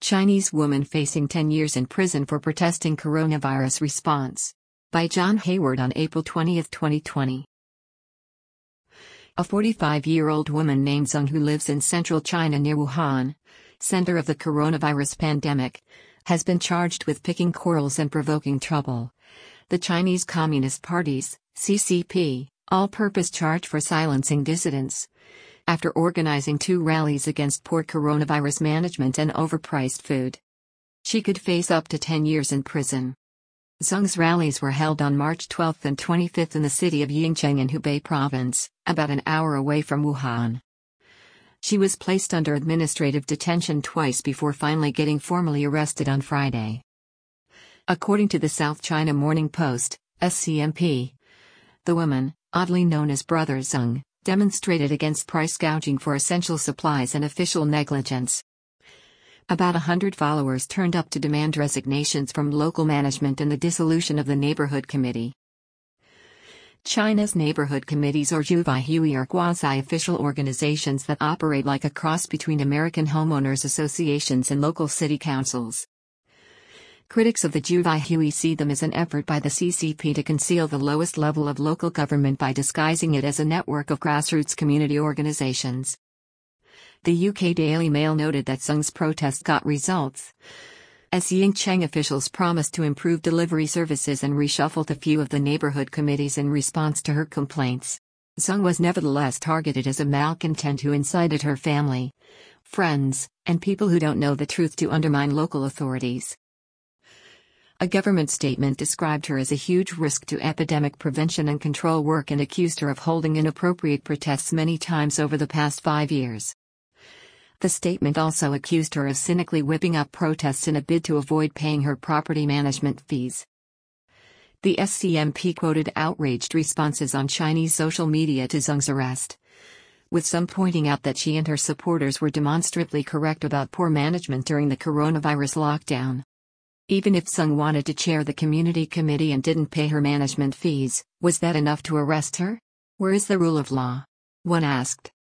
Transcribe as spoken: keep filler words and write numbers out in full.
Chinese woman facing ten years in prison for protesting coronavirus response. By John Hayward on April twentieth, twenty twenty. A forty-five-year-old woman named Zeng, who lives in central China near Wuhan, center of the coronavirus pandemic, has been charged with picking quarrels and provoking trouble. The Chinese Communist Party's C C P all-purpose charge for silencing dissidents, after organizing two rallies against poor coronavirus management and overpriced food. She could face up to ten years in prison. Zeng's rallies were held on March twelfth and twenty-fifth in the city of Yingcheng in Hubei province, about an hour away from Wuhan. She was placed under administrative detention twice before finally getting formally arrested on Friday. According to the South China Morning Post, S C M P, the woman, oddly known as Brother Zeng, demonstrated against price gouging for essential supplies and official negligence. About a hundred followers turned up to demand resignations from local management and the dissolution of the neighborhood committee. China's neighborhood committees, or Zhuvaihue, are quasi-official organizations that operate like a cross between American homeowners associations and local city councils. Critics of the Zhuvaihue see them as an effort by the C C P to conceal the lowest level of local government by disguising it as a network of grassroots community organizations. The U K Daily Mail noted that Zeng's protest got results, as Yingcheng officials promised to improve delivery services and reshuffled a few of the neighborhood committees in response to her complaints. Zeng was nevertheless targeted as a malcontent who incited her family, friends, and people who don't know the truth to undermine local authorities. A government statement described her as a huge risk to epidemic prevention and control work and accused her of holding inappropriate protests many times over the past five years. The statement also accused her of cynically whipping up protests in a bid to avoid paying her property management fees. The S C M P quoted outraged responses on Chinese social media to Zeng's arrest, with some pointing out that she and her supporters were demonstrably correct about poor management during the coronavirus lockdown. Even if Zeng wanted to chair the community committee and didn't pay her management fees, was that enough to arrest her? Where is the rule of law? One asked.